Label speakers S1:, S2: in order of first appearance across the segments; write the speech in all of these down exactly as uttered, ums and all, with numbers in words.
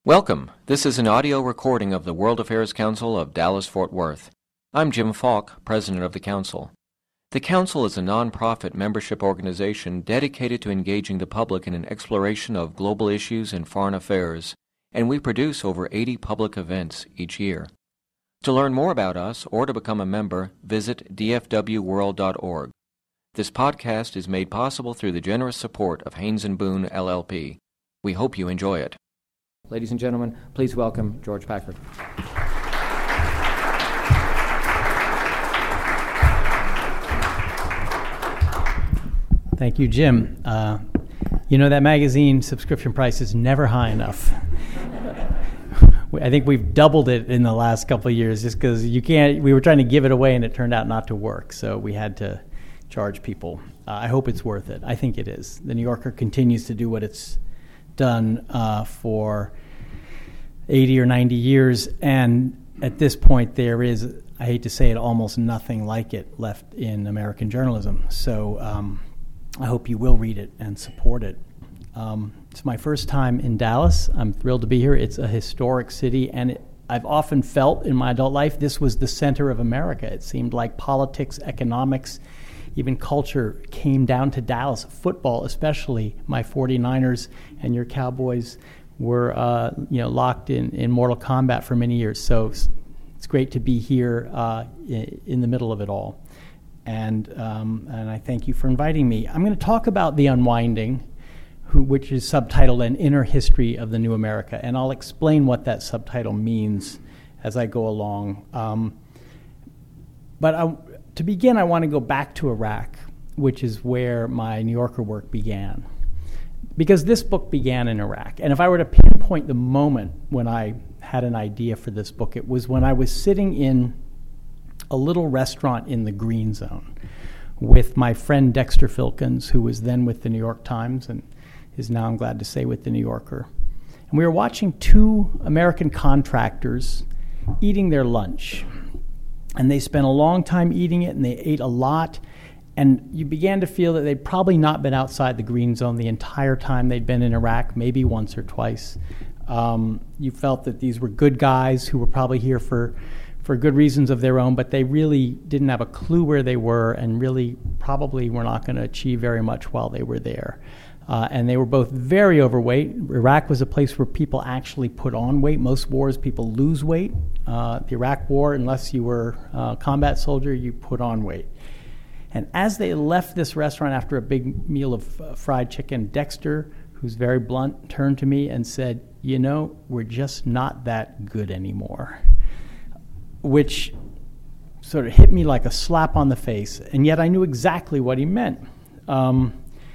S1: Welcome. This is an audio recording of the World Affairs Council of Dallas-Fort Worth. I'm Jim Falk, President of the Council. The Council is a nonprofit membership organization dedicated to engaging the public in an exploration of global issues and foreign affairs, and we produce over eighty public events each year. To learn more about us or to become a member, visit d f w world dot org. This podcast is made possible through the generous support of Haynes and Boone, L L P. We hope you enjoy it. Ladies and gentlemen, please welcome George Packard.
S2: Thank you, Jim. Uh, you know, that magazine subscription price is never high enough. I think we've doubled it in the last couple of years just because you can't, we were trying to give it away and it turned out not to work, so we had to charge people. Uh, I hope it's worth it. I think it is. The New Yorker continues to do what it's done uh, for eighty or ninety years, and at this point there is, I hate to say it, almost nothing like it left in American journalism. So um, I hope you will read it and support it. Um, it's my first time in Dallas. I'm thrilled to be here. It's a historic city, and it, I've often felt in my adult life this was the center of America. It seemed like politics, economics, even culture came down to Dallas. Football, especially, my forty-niners and your Cowboys were uh, you know, locked in, in Mortal Kombat for many years. So it's great to be here uh, in, in the middle of it all. And um, and I thank you for inviting me. I'm going to talk about The Unwinding, who, which is subtitled An Inner History of the New America. And I'll explain what that subtitle means as I go along. Um, but I, to begin, I want to go back to Iraq, which is where my New Yorker work began. Because this book began in Iraq. And if I were to pinpoint the moment when I had an idea for this book, it was when I was sitting in a little restaurant in the Green Zone with my friend Dexter Filkins, who was then with the New York Times and is now, I'm glad to say, with the New Yorker. And we were watching two American contractors eating their lunch. And they spent a long time eating it, and they ate a lot. And you began to feel that they'd probably not been outside the Green Zone the entire time they'd been in Iraq, maybe once or twice. Um, you felt that these were good guys who were probably here for, for good reasons of their own, but they really didn't have a clue where they were and really probably were not going to achieve very much while they were there. Uh, and they were both very overweight. Iraq was a place where people actually put on weight. Most wars, people lose weight. Uh, the Iraq War, unless you were a combat soldier, you put on weight. And as they left this restaurant after a big meal of uh, fried chicken, Dexter, who's very blunt, turned to me and said, you know, we're just not that good anymore, which sort of hit me like a slap on the face. And yet I knew exactly what he meant. Um,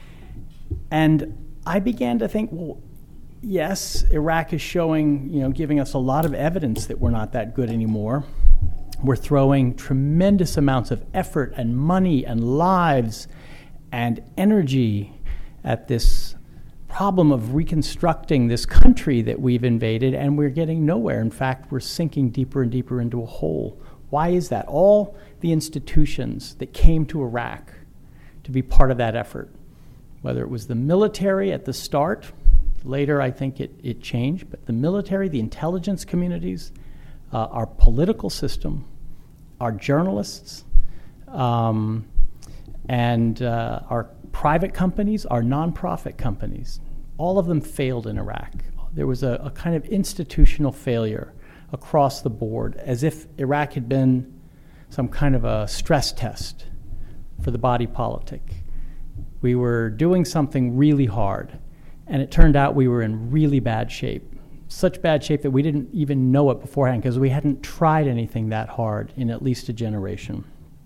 S2: and I began to think, well, yes, Iraq is showing, you know, giving us a lot of evidence that we're not that good anymore. We're throwing tremendous amounts of effort and money and lives and energy at this problem of reconstructing this country that we've invaded, and we're getting nowhere. In fact, we're sinking deeper and deeper into a hole. Why is that? All the institutions that came to Iraq to be part of that effort, whether it was the military at the start, later I think it, it changed, but the military, the intelligence communities, uh, our political system, our journalists, um, and uh, our private companies, our nonprofit companies, all of them failed in Iraq. There was a, a kind of institutional failure across the board, as if Iraq had been some kind of a stress test for the body politic. We were doing something really hard, and it turned out we were in really bad shape. Such bad shape that we didn't even know it beforehand because we hadn't tried anything that hard in at least a generation.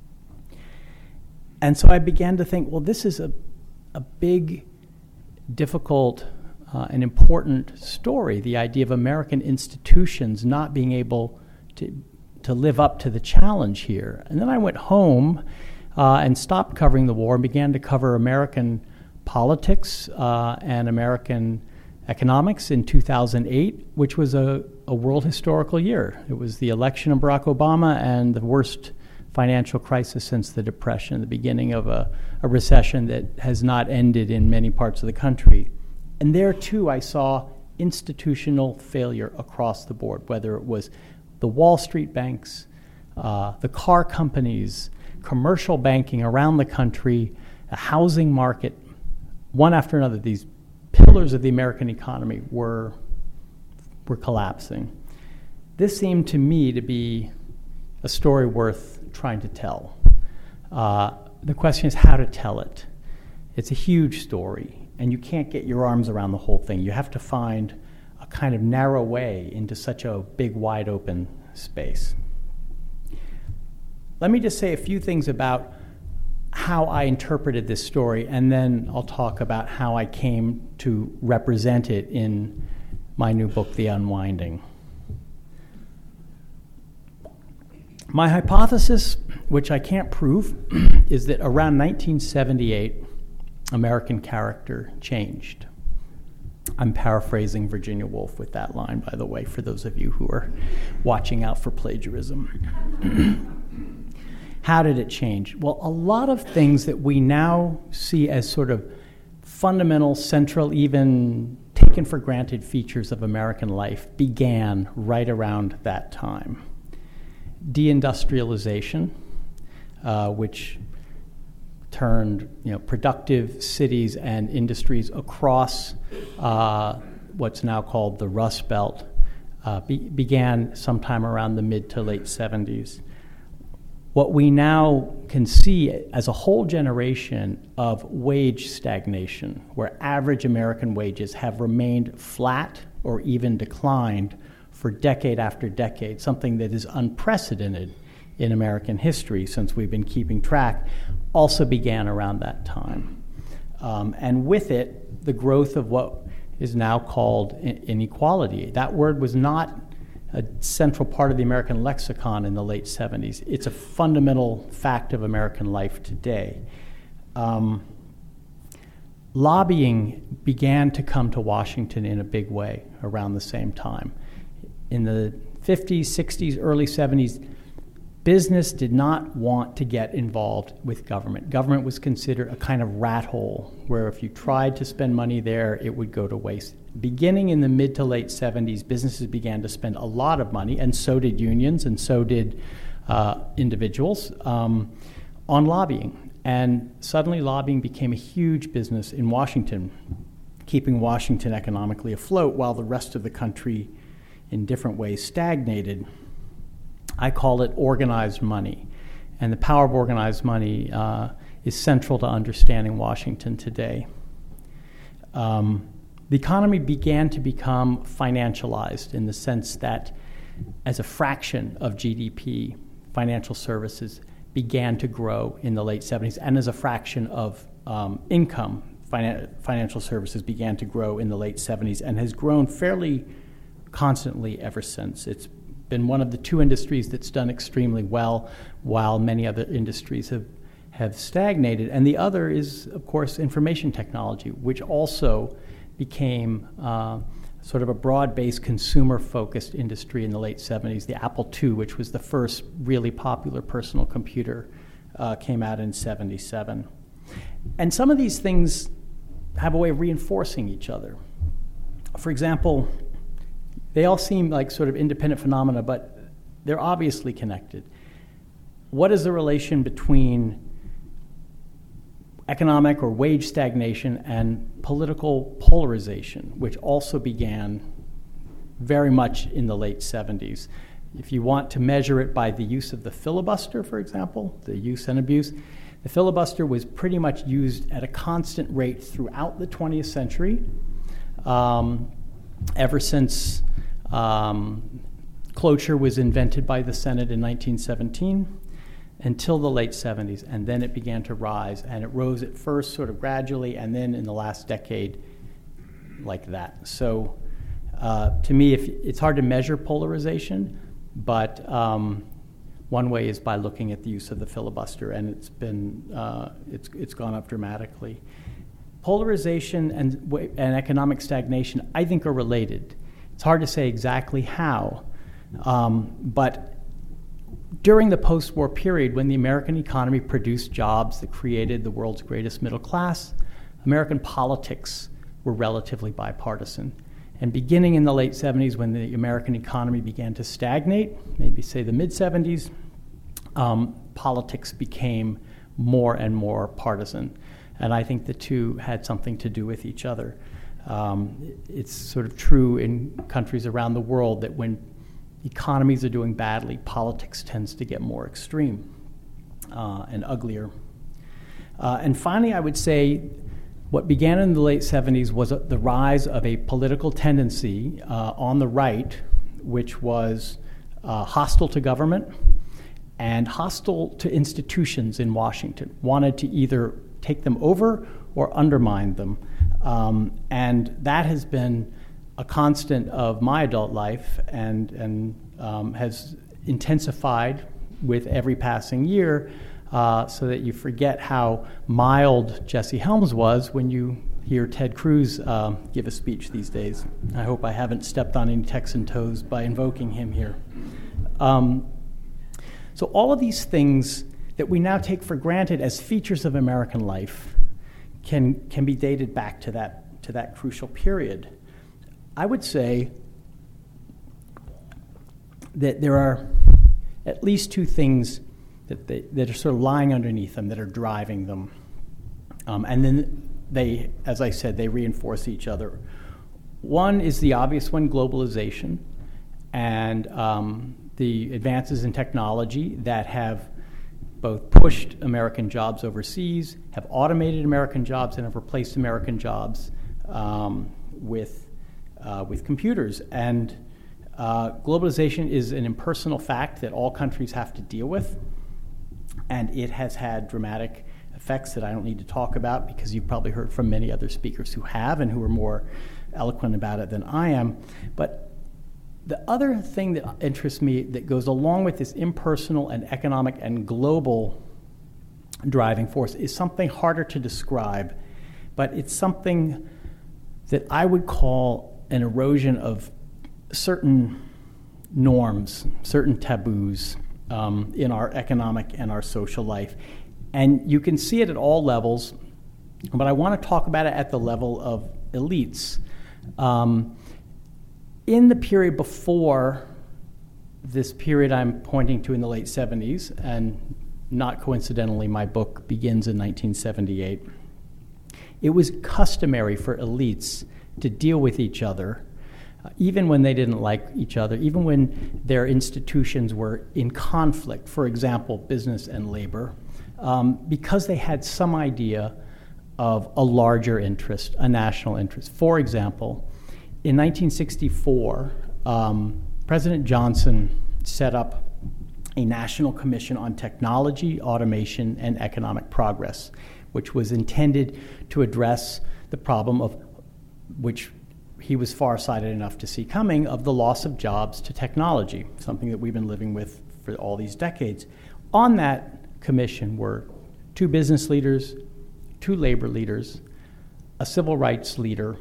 S2: And so I began to think, well, this is a, a big, difficult, uh, and important story, the idea of American institutions not being able to, to live up to the challenge here. And then I went home uh, and stopped covering the war and began to cover American politics uh, and American economics in two thousand eight, which was a, a world historical year. It was the election of Barack Obama and the worst financial crisis since the Depression, the beginning of a, a recession that has not ended in many parts of the country. And there, too, I saw institutional failure across the board, whether it was the Wall Street banks, uh, the car companies, commercial banking around the country, the housing market, one after another, these pillars of the American economy were, were collapsing. This seemed to me to be a story worth trying to tell. Uh, the question is how to tell it. It's a huge story, and you can't get your arms around the whole thing. You have to find a kind of narrow way into such a big, wide open space. Let me just say a few things about how I interpreted this story, and then I'll talk about how I came to represent it in my new book, The Unwinding. My hypothesis, which I can't prove, is that around nineteen seventy-eight, American character changed. I'm paraphrasing Virginia Woolf with that line, by the way, for those of you who are watching out for plagiarism. How did it change? Well, a lot of things that we now see as sort of fundamental, central, even taken for granted features of American life began right around that time. Deindustrialization, uh, which turned you know, productive cities and industries across uh, what's now called the Rust Belt, uh, be- began sometime around the mid to late seventies. What we now can see as a whole generation of wage stagnation, where average American wages have remained flat or even declined for decade after decade, something that is unprecedented in American history since we've been keeping track, also began around that time. Um, and with it, the growth of what is now called inequality. That word was not a central part of the American lexicon in the late seventies. It's a fundamental fact of American life today. Um, lobbying began to come to Washington in a big way around the same time. In the fifties, sixties, early seventies, business did not want to get involved with government. Government was considered a kind of rat hole, where if you tried to spend money there, it would go to waste. Beginning in the mid to late seventies, businesses began to spend a lot of money, and so did unions, and so did uh, individuals, um, on lobbying. And suddenly lobbying became a huge business in Washington, keeping Washington economically afloat while the rest of the country in different ways stagnated. I call it organized money. And the power of organized money uh, is central to understanding Washington today. Um, the economy began to become financialized in the sense that as a fraction of G D P, financial services began to grow in the late seventies, and as a fraction of um, income, finan- financial services began to grow in the late seventies and has grown fairly constantly ever since. It's been one of the two industries that's done extremely well, while many other industries have, have stagnated. And the other is, of course, information technology, which also became uh, sort of a broad-based consumer-focused industry in the late seventies. The Apple two, which was the first really popular personal computer, uh, came out in seventy-seven. And some of these things have a way of reinforcing each other. For example, they all seem like sort of independent phenomena, but they're obviously connected. What is the relation between economic or wage stagnation and political polarization, which also began very much in the late seventies? If you want to measure it by the use of the filibuster, for example, the use and abuse, the filibuster was pretty much used at a constant rate throughout the twentieth century, um, ever since Um, cloture was invented by the Senate in nineteen seventeen until the late seventies, and then it began to rise, and it rose at first sort of gradually, and then in the last decade like that. So uh, to me, if, it's hard to measure polarization, but um, one way is by looking at the use of the filibuster, and it's been uh, it's it's gone up dramatically. Polarization and and economic stagnation, I think, are related. It's hard to say exactly how, um, but during the post-war period, when the American economy produced jobs that created the world's greatest middle class, American politics were relatively bipartisan. And beginning in the late seventies, when the American economy began to stagnate, maybe say the mid-seventies, um, politics became more and more partisan. And I think the two had something to do with each other. Um, it's sort of true in countries around the world that when economies are doing badly, politics tends to get more extreme uh, and uglier. Uh, and finally, I would say what began in the late seventies was a, the rise of a political tendency uh, on the right, which was uh, hostile to government and hostile to institutions in Washington, wanted to either take them over or undermine them. Um, and that has been a constant of my adult life and, and um, has intensified with every passing year, uh, so that you forget how mild Jesse Helms was when you hear Ted Cruz uh, give a speech these days. I hope I haven't stepped on any Texan toes by invoking him here. Um, so all of these things that we now take for granted as features of American life can can be dated back to that to that crucial period. I would say that there are at least two things that they, that are sort of lying underneath them, that are driving them, um, and then they, as I said, they reinforce each other. One is the obvious one: globalization, and um, the advances in technology that have both pushed American jobs overseas, have automated American jobs, and have replaced American jobs um, with uh, with computers. And uh, globalization is an impersonal fact that all countries have to deal with, and it has had dramatic effects that I don't need to talk about because you've probably heard from many other speakers who have and who are more eloquent about it than I am. But the other thing that interests me that goes along with this impersonal and economic and global driving force is something harder to describe, but it's something that I would call an erosion of certain norms, certain taboos um, in our economic and our social life. And you can see it at all levels, but I want to talk about it at the level of elites. Um, In the period before this period I'm pointing to in the late seventies, and not coincidentally, my book begins in nineteen seventy-eight, it was customary for elites to deal with each other, uh, even when they didn't like each other, even when their institutions were in conflict, for example, business and labor, um, because they had some idea of a larger interest, a national interest. For example, in nineteen sixty-four, um, President Johnson set up a National Commission on Technology, Automation, and Economic Progress, which was intended to address the problem of, which he was farsighted enough to see coming, of the loss of jobs to technology, something that we've been living with for all these decades. On that commission were two business leaders, two labor leaders, a civil rights leader,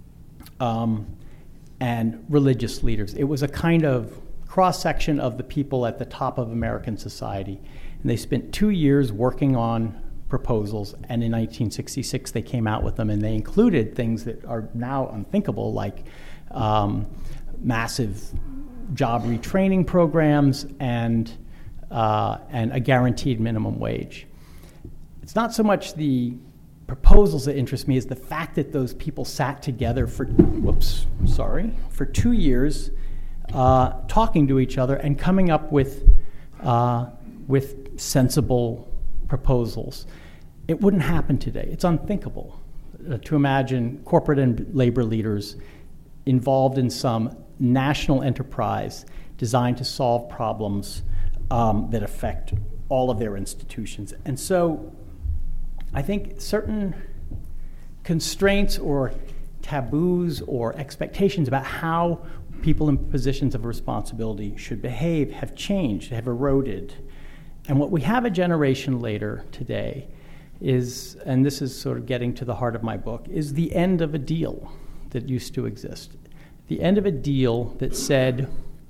S2: Um, and religious leaders. It was a kind of cross-section of the people at the top of American society. And they spent two years working on proposals, and in nineteen sixty-six they came out with them, and they included things that are now unthinkable, like um, massive job retraining programs and, uh, and a guaranteed minimum wage. It's not so much the proposals that interest me is the fact that those people sat together for, whoops, sorry, for two years, uh, talking to each other and coming up with, uh, with sensible proposals. It wouldn't happen today. It's unthinkable uh, to imagine corporate and labor leaders involved in some national enterprise designed to solve problems um, that affect all of their institutions. And so I think certain constraints or taboos or expectations about how people in positions of responsibility should behave have changed, have eroded. And what we have a generation later today is, and this is sort of getting to the heart of my book, is the end of a deal that used to exist. The end of a deal that said,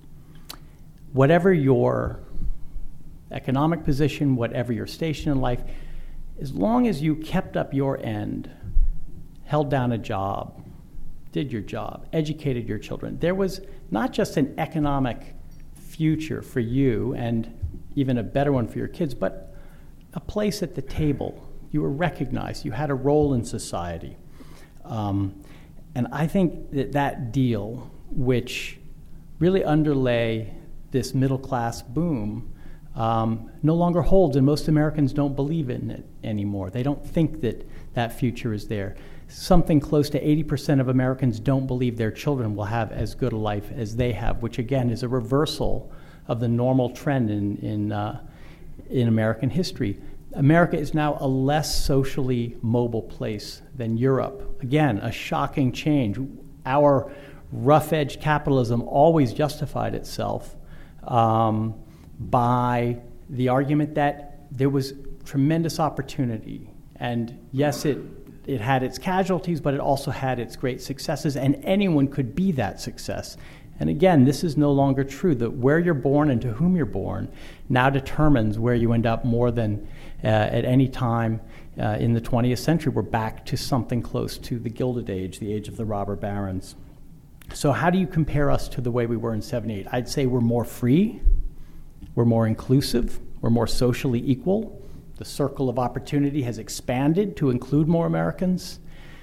S2: whatever your economic position, whatever your station in life, as long as you kept up your end, held down a job, did your job, educated your children, there was not just an economic future for you and even a better one for your kids, but a place at the table. You were recognized. You had a role in society. Um, and I think that that deal, which really underlay this middle-class boom, um, no longer holds, and most Americans don't believe in it anymore. They don't think that that future is there. Something close to eighty percent of Americans don't believe their children will have as good a life as they have, which again is a reversal of the normal trend in, in, uh, in American history. America is now a less socially mobile place than Europe. Again, a shocking change. Our rough-edge capitalism always justified itself um, by the argument that there was tremendous opportunity. And yes, it, it had its casualties, but it also had its great successes, and anyone could be that success. And again, this is no longer true. That where you're born and to whom you're born now determines where you end up more than uh, at any time uh, in the twentieth century. We're back to something close to the Gilded Age, the age of the robber barons. So how do you compare us to the way we were in seventy-eight? I'd say we're more free, we're more inclusive, we're more socially equal. The circle of opportunity has expanded to include more Americans.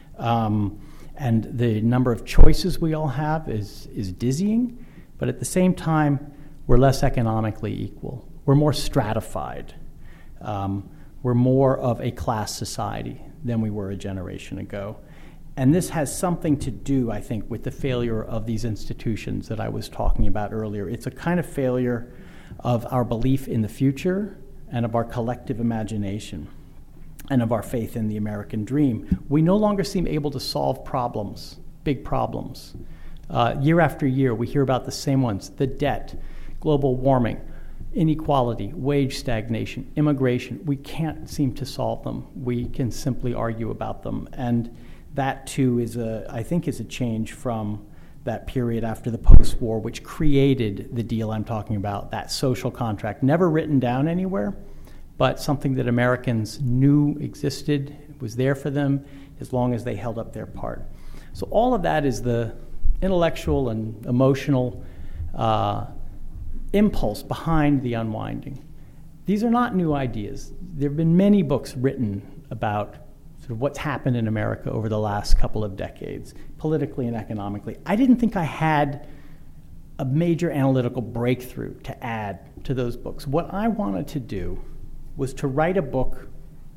S2: Um, and the number of choices we all have is, is dizzying. But at the same time, we're less economically equal. We're more stratified. Um, we're more of a class society than we were a generation ago. And this has something to do, I think, with the failure of these institutions that I was talking about earlier. It's a kind of failure of our belief in the future and of our collective imagination and of our faith in the American dream. We no longer seem able to solve problems, big problems. Uh, year after year, we hear about the same ones: the debt, global warming, inequality, wage stagnation, immigration. We can't seem to solve them. We can simply argue about them. And that, too, is a, I think, is a change from that period after the post-war, which created the deal I'm talking about, that social contract, never written down anywhere, but something that Americans knew existed, was there for them, as long as they held up their part. So all of that is the intellectual and emotional uh, impulse behind the unwinding. These are not new ideas. There have been many books written about sort of what's happened in America over the last couple of decades, politically and economically. I didn't think I had a major analytical breakthrough to add to those books. What I wanted to do was to write a book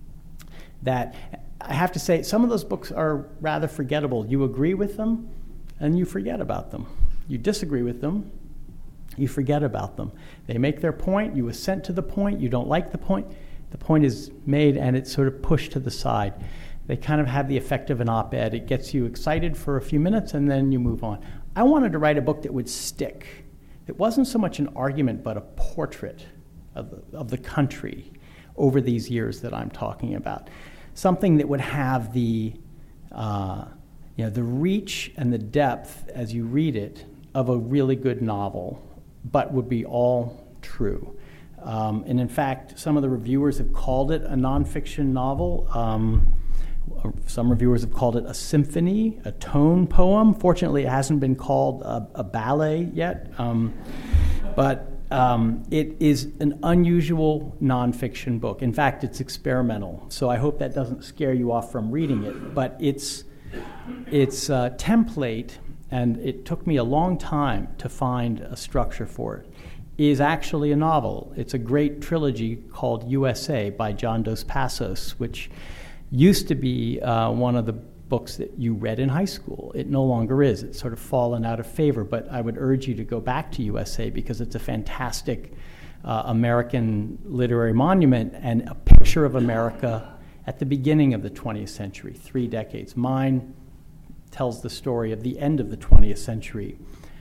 S2: that, I have to say, some of those books are rather forgettable. You agree with them, and you forget about them. You disagree with them, you forget about them. They make their point, you assent to the point, you don't like the point, the point is made and it's sort of pushed to the side. They kind of have the effect of an op-ed. It gets you excited for a few minutes and then you move on. I wanted to write a book that would stick. It wasn't so much an argument, but a portrait of the, of the country over these years that I'm talking about. Something that would have the, uh, you know, the reach and the depth as you read it of a really good novel, but would be all true. Um, and in fact, some of the reviewers have called it a nonfiction novel. Um, some reviewers have called it a symphony, a tone poem. Fortunately, it hasn't been called a, a ballet yet. Um, but um, it is an unusual nonfiction book. In fact, it's experimental. So I hope that doesn't scare you off from reading it. But its, its uh, template, and it took me a long time to find a structure for it, is actually a novel. It's a great trilogy called U S A by John Dos Passos, which used to be uh, one of the books that you read in high school. It no longer is. It's sort of fallen out of favor, but I would urge you to go back to U S A because it's a fantastic uh, American literary monument and a picture of America at the beginning of the twentieth century, three decades. Mine tells the story of the end of the twentieth century.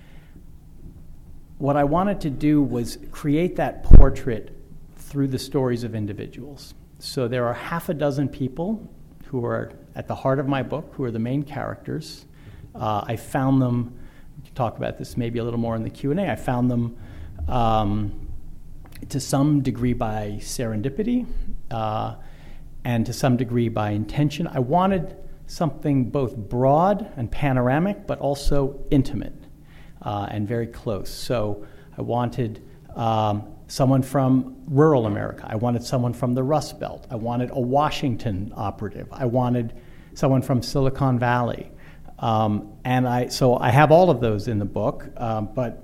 S2: What I wanted to do was create that portrait through the stories of individuals. So there are half a dozen people who are at the heart of my book, who are the main characters. Uh, I found them, we can talk about this maybe a little more in the Q and A, I found them um, to some degree by serendipity uh, and to some degree by intention. I wanted something both broad and panoramic, but also intimate uh, and very close. So I wanted um, someone from rural America. I wanted someone from the Rust Belt. I wanted a Washington operative. I wanted someone from Silicon Valley. Um, and I, so I have all of those in the book, um, but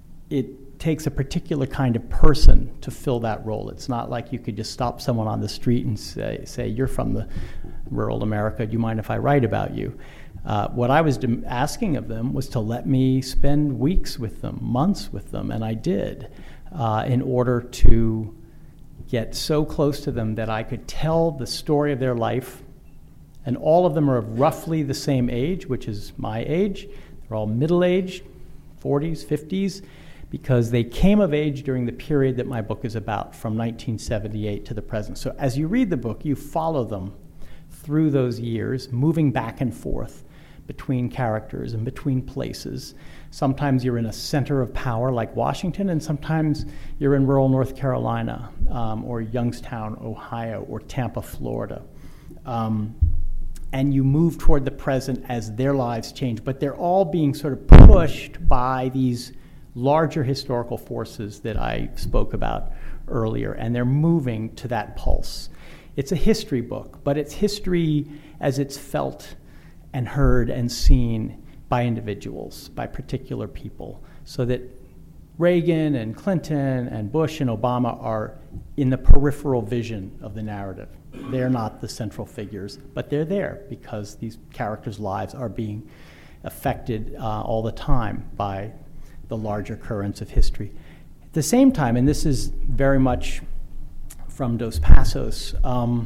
S2: it takes a particular kind of person to fill that role. It's not like you could just stop someone on the street and say, say you're from the rural America, do you mind if I write about you? Uh, what I was dem- asking of them was to let me spend weeks with them, months with them, and I did, uh, in order to get so close to them that I could tell the story of their life. And all of them are of roughly the same age, which is my age. They're all middle-aged, forties, fifties, because they came of age during the period that my book is about, from nineteen seventy-eight to the present. So as you read the book, you follow them through those years, moving back and forth between characters and between places. Sometimes you're in a center of power like Washington, and sometimes you're in rural North Carolina, um, or Youngstown, Ohio, or Tampa, Florida. Um, and you move toward the present as their lives change, but they're all being sort of pushed by these larger historical forces that I spoke about earlier, and they're moving to that pulse. It's a history book, but it's history as it's felt and heard and seen by individuals, by particular people, so that Reagan and Clinton and Bush and Obama are in the peripheral vision of the narrative. They're not the central figures, but they're there because these characters' lives are being affected uh, all the time by the larger currents of history. At the same time, and this is very much from Dos Passos, um,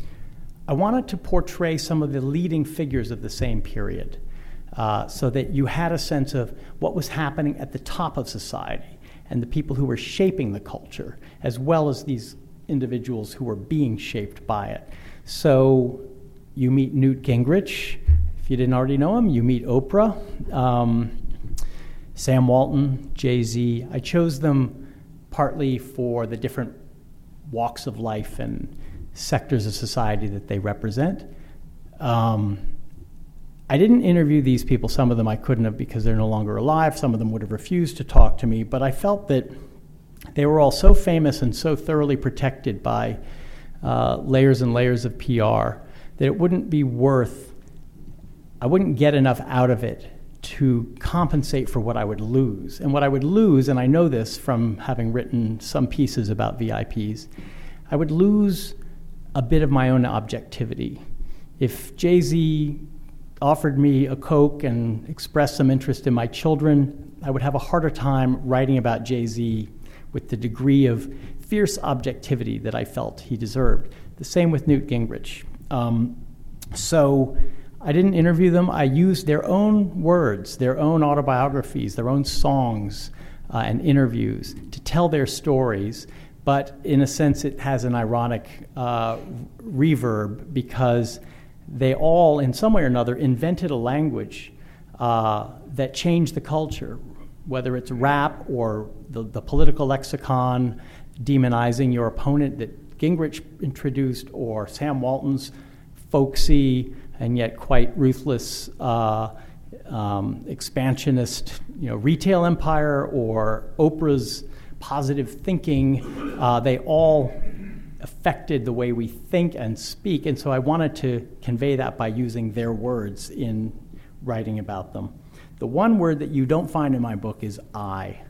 S2: I wanted to portray some of the leading figures of the same period, uh, so that you had a sense of what was happening at the top of society and the people who were shaping the culture, as well as these individuals who were being shaped by it. So you meet Newt Gingrich. If you didn't already know him, you meet Oprah, um, Sam Walton, Jay-Z. I chose them partly for the different walks of life and sectors of society that they represent. Um, I didn't interview these people. Some of them I couldn't have because they're no longer alive. Some of them would have refused to talk to me, but I felt that they were all so famous and so thoroughly protected by uh, layers and layers of P R that it wouldn't be worth, I wouldn't get enough out of it to compensate for what I would lose. And what I would lose, and I know this from having written some pieces about V I Ps, I would lose a bit of my own objectivity. If Jay-Z offered me a Coke and expressed some interest in my children, I would have a harder time writing about Jay-Z with the degree of fierce objectivity that I felt he deserved. The same with Newt Gingrich. Um, so I didn't interview them. I used their own words, their own autobiographies, their own songs uh, and interviews to tell their stories, but in a sense it has an ironic uh, reverb because they all, in some way or another, invented a language uh, that changed the culture, whether it's rap or the, the political lexicon demonizing your opponent that Gingrich introduced, or Sam Walton's folksy and yet quite ruthless uh, um, expansionist, you know, retail empire, or Oprah's positive thinking. Uh, they all affected the way we think and speak, and so I wanted to convey that by using their words in writing about them. The one word that you don't find in my book is I.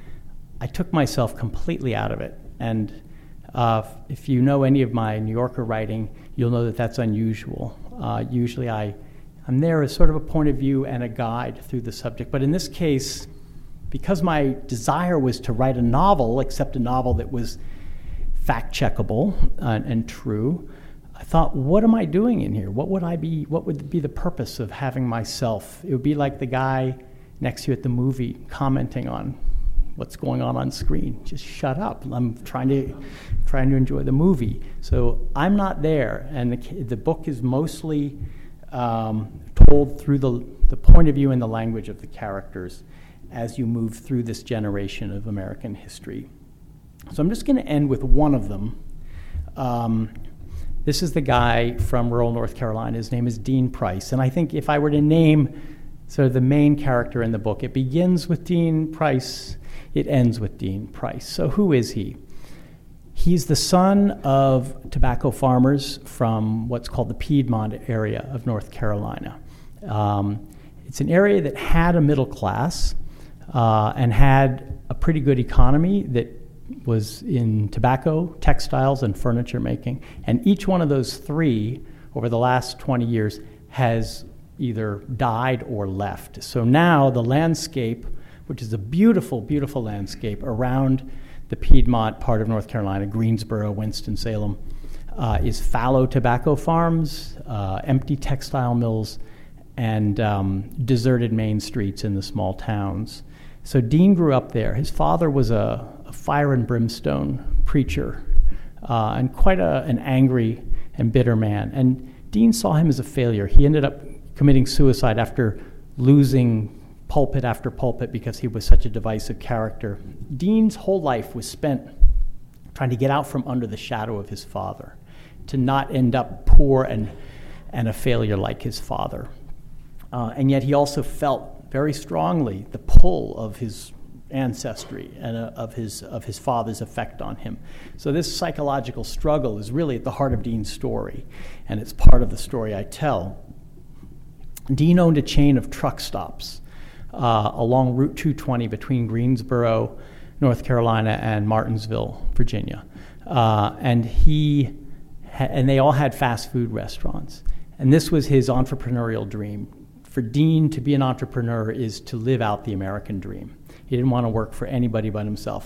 S2: I took myself completely out of it. And uh, if you know any of my New Yorker writing, you'll know that that's unusual. Uh, usually I, I'm there as sort of a point of view and a guide through the subject. But in this case, because my desire was to write a novel, except a novel that was fact-checkable and, and true, I thought, what am I doing in here? What would I be? What would be the purpose of having myself? It would be like the guy next to you at the movie commenting on what's going on on screen. Just shut up. I'm trying to trying to enjoy the movie. So I'm not there, and the, the book is mostly um, told through the the point of view and the language of the characters as you move through this generation of American history. So I'm just going to end with one of them. Um, This is the guy from rural North Carolina. His name is Dean Price. And I think if I were to name sort of the main character in the book, it begins with Dean Price, it ends with Dean Price. So who is he? He's the son of tobacco farmers from what's called the Piedmont area of North Carolina. Um, it's an area that had a middle class uh, and had a pretty good economy that was in tobacco, textiles, and furniture making. And each one of those three, over the last twenty years, has either died or left. So now the landscape, which is a beautiful, beautiful landscape around the Piedmont part of North Carolina, Greensboro, Winston-Salem, uh, is fallow tobacco farms, uh, empty textile mills, and um, deserted main streets in the small towns. So Dean grew up there. His father was a, a fire and brimstone preacher uh, and quite a, an angry and bitter man. And Dean saw him as a failure. He ended up committing suicide after losing pulpit after pulpit because he was such a divisive character. Dean's whole life was spent trying to get out from under the shadow of his father, to not end up poor and, and a failure like his father. Uh, and yet he also felt very strongly the pull of his ancestry and uh, of his of his father's effect on him. So this psychological struggle is really at the heart of Dean's story, and it's part of the story I tell. Dean owned a chain of truck stops uh, along Route two twenty between Greensboro, North Carolina, and Martinsville, Virginia, uh, and he ha- and they all had fast food restaurants. And this was his entrepreneurial dream. For Dean, to be an entrepreneur is to live out the American dream. He didn't want to work for anybody but himself.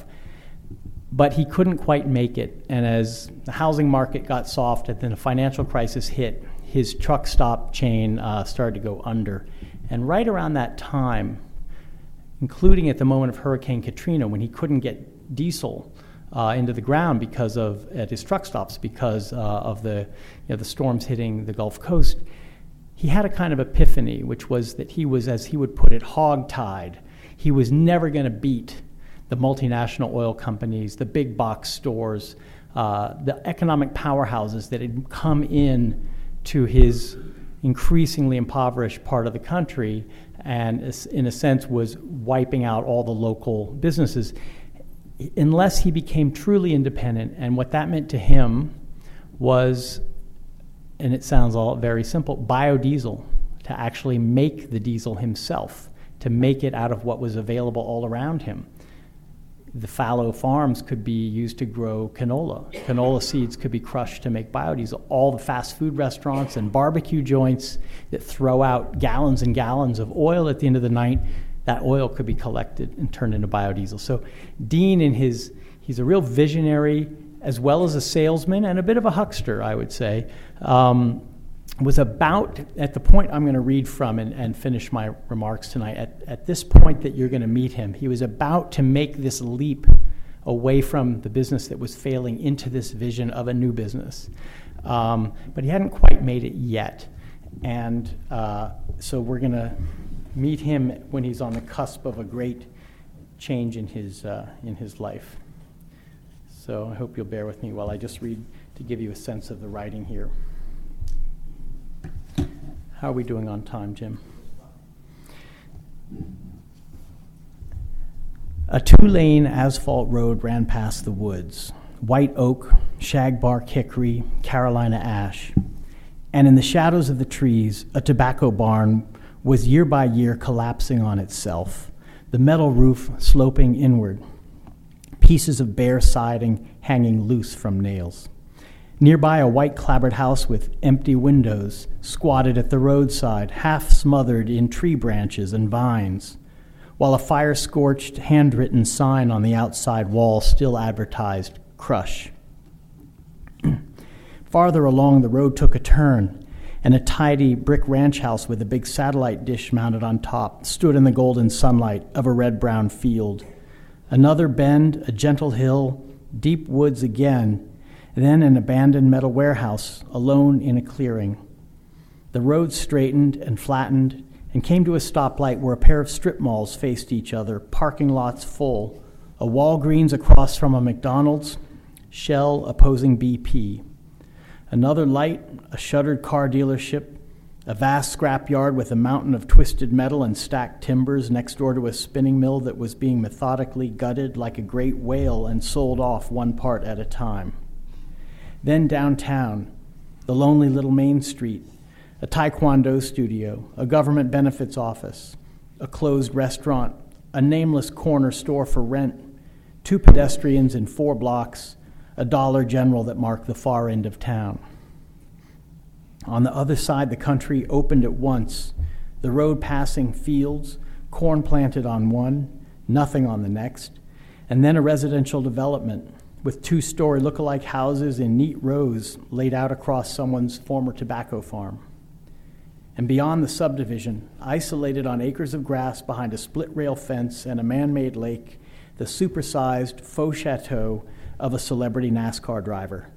S2: But he couldn't quite make it, and as the housing market got soft and then a financial crisis hit, his truck stop chain uh, started to go under. And right around that time, including at the moment of Hurricane Katrina, when he couldn't get diesel uh, into the ground because of at his truck stops because uh, of the you know, the storms hitting the Gulf Coast, he had a kind of epiphany, which was that he was, as he would put it, hog-tied. He was never going to beat the multinational oil companies, the big box stores, uh, the economic powerhouses that had come in to his increasingly impoverished part of the country and, in a sense, was wiping out all the local businesses unless he became truly independent. And what that meant to him was, and it sounds all very simple, biodiesel, to actually make the diesel himself, to make it out of what was available all around him. The fallow farms could be used to grow canola. Canola seeds could be crushed to make biodiesel. All the fast food restaurants and barbecue joints that throw out gallons and gallons of oil at the end of the night, that oil could be collected and turned into biodiesel. So Dean, in his, he's a real visionary as well as a salesman and a bit of a huckster, I would say, um, was about, at the point I'm going to read from and, and finish my remarks tonight, at, at this point that you're going to meet him, he was about to make this leap away from the business that was failing into this vision of a new business. Um, but he hadn't quite made it yet. And uh, so we're going to meet him when he's on the cusp of a great change in his, uh, in his life. So I hope you'll bear with me while I just read to give you a sense of the writing here. How are we doing on time, Jim? A two-lane asphalt road ran past the woods, white oak, shagbark hickory, Carolina ash. And in the shadows of the trees, a tobacco barn was year by year collapsing on itself, the metal roof sloping inward, pieces of bare siding hanging loose from nails. Nearby, a white clapboard house with empty windows squatted at the roadside, half smothered in tree branches and vines, while a fire-scorched, handwritten sign on the outside wall still advertised crush. Farther along, the road took a turn, and a tidy brick ranch house with a big satellite dish mounted on top stood in the golden sunlight of a red-brown field. Another bend, a gentle hill, deep woods again, then an abandoned metal warehouse, alone in a clearing. The road straightened and flattened and came to a stoplight where a pair of strip malls faced each other, parking lots full, a Walgreens across from a McDonald's, Shell opposing B P.
S3: Another light, a shuttered car dealership, a vast scrapyard with a mountain of twisted metal and stacked timbers next door to a spinning mill that was being methodically gutted like a great whale and sold off one part at a time. Then downtown, the lonely little Main Street, a taekwondo studio, a government benefits office, a closed restaurant, a nameless corner store for rent, two pedestrians in four blocks, a Dollar General that marked the far end of town. On the other side, the country opened at once, the road passing fields, corn planted on one, nothing on the next, and then a residential development with two-story look-alike houses in neat rows laid out across someone's former tobacco farm. And beyond the subdivision, isolated on acres of grass behind a split-rail fence and a man-made lake, the supersized faux chateau of a celebrity NASCAR driver.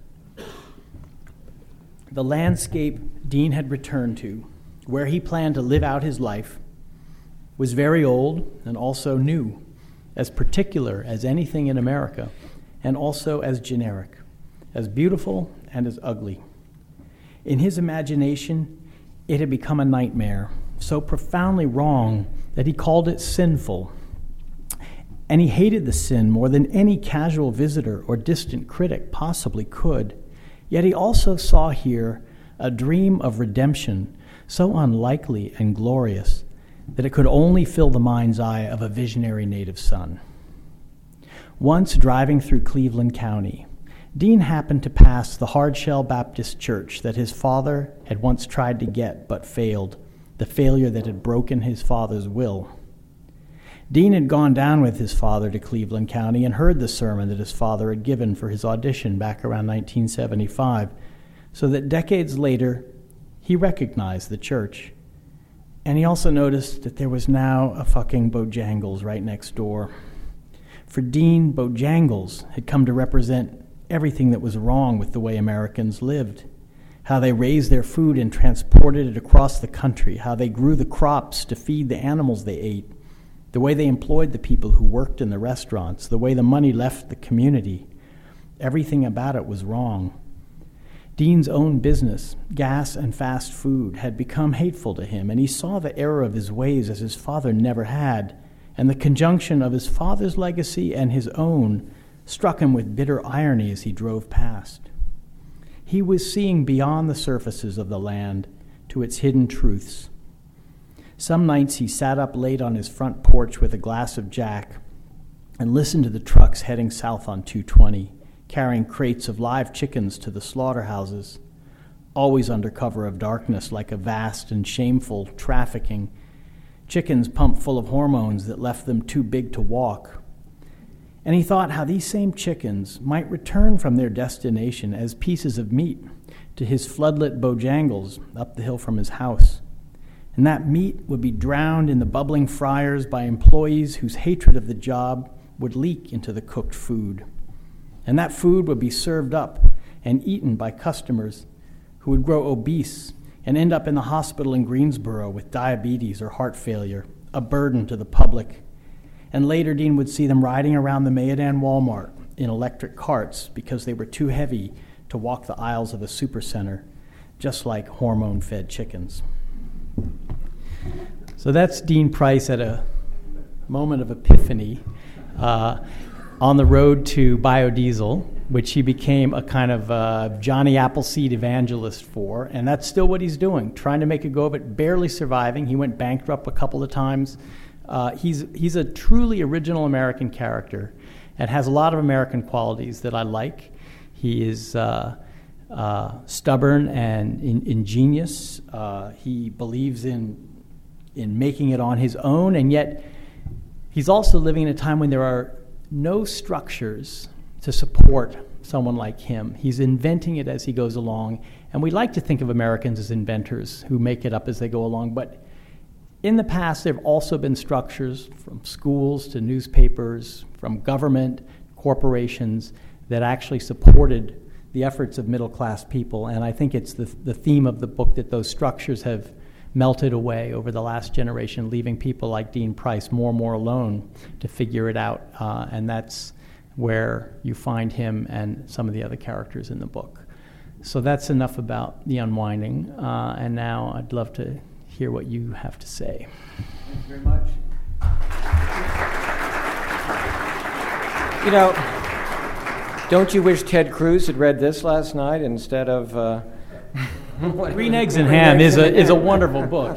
S3: The landscape Dean had returned to, where he planned to live out his life, was very old and also new, as particular as anything in America, and also as generic, as beautiful and as ugly. In his imagination, it had become a nightmare, so profoundly wrong that he called it sinful. And he hated the sin more than any casual visitor or distant critic possibly could. Yet he also saw here a dream of redemption so unlikely and glorious that it could only fill the mind's eye of a visionary native son. Once driving through Cleveland County, Dean happened to pass the Hardshell Baptist Church that his father had once tried to get but failed, the failure that had broken his father's will. Dean had gone down with his father to Cleveland County and heard the sermon that his father had given for his audition back around nineteen seventy-five, so that decades later, he recognized the church. And he also noticed that there was now a fucking Bojangles right next door. For Dean, Bojangles had come to represent everything that was wrong with the way Americans lived, how they raised their food and transported it across the country, how they grew the crops to feed the animals they ate, the way they employed the people who worked in the restaurants, the way the money left the community. Everything about it was wrong. Dean's own business, gas and fast food, had become hateful to him, and he saw the error of his ways as his father never had, and the conjunction of his father's legacy and his own struck him with bitter irony as he drove past. He was seeing beyond the surfaces of the land to its hidden truths. Some nights he sat up late on his front porch with a glass of Jack and listened to the trucks heading south on two twenty, carrying crates of live chickens to the slaughterhouses, always under cover of darkness like a vast and shameful trafficking, chickens pumped full of hormones that left them too big to walk. And he thought how these same chickens might return from their destination as pieces of meat to his floodlit Bojangles up the hill from his house. And that meat would be drowned in the bubbling fryers by employees whose hatred of the job would leak into the cooked food. And that food would be served up and eaten by customers who would grow obese and end up in the hospital in Greensboro with diabetes or heart failure, a burden to the public. And later, Dean would see them riding around the Mayodan Walmart in electric carts because they were too heavy to walk the aisles of a supercenter, just like hormone-fed chickens. So that's Dean Price at a moment of epiphany uh, on the road to biodiesel, which he became a kind of uh, Johnny Appleseed evangelist for, and that's still what he's doing, trying to make a go of it, barely surviving. He went bankrupt a couple of times. Uh, he's he's a truly original American character and has a lot of American qualities that I like. He is uh, uh, stubborn and in, ingenious. Uh, he believes in in making it on his own, and yet he's also living in a time when there are no structures to support someone like him. He's inventing it as he goes along, and we like to think of Americans as inventors who make it up as they go along, but in the past there have also been structures from schools to newspapers, from government, corporations, that actually supported the efforts of middle-class people, and I think it's the, the theme of the book that those structures have melted away over the last generation, leaving people like Dean Price more and more alone to figure it out. Uh, and that's where you find him and some of the other characters in the book.
S2: So that's enough about the unwinding. Uh, and now I'd love to hear what you have to say.
S1: Thank you very much. You know, don't you wish Ted Cruz had read this last night instead of uh,
S2: Green Eggs and Ham is a is a wonderful book.